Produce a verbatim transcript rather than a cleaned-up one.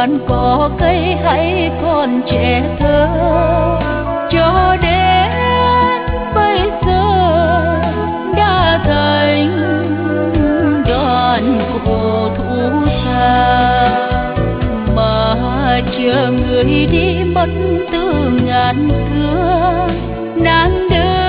đoàn cỏ cây hãy còn trẻ thơ, cho đến bây giờ đã thành đoàn cổ thụ xa, mà chờ người đi mất từ ngàn xưa nàng đơn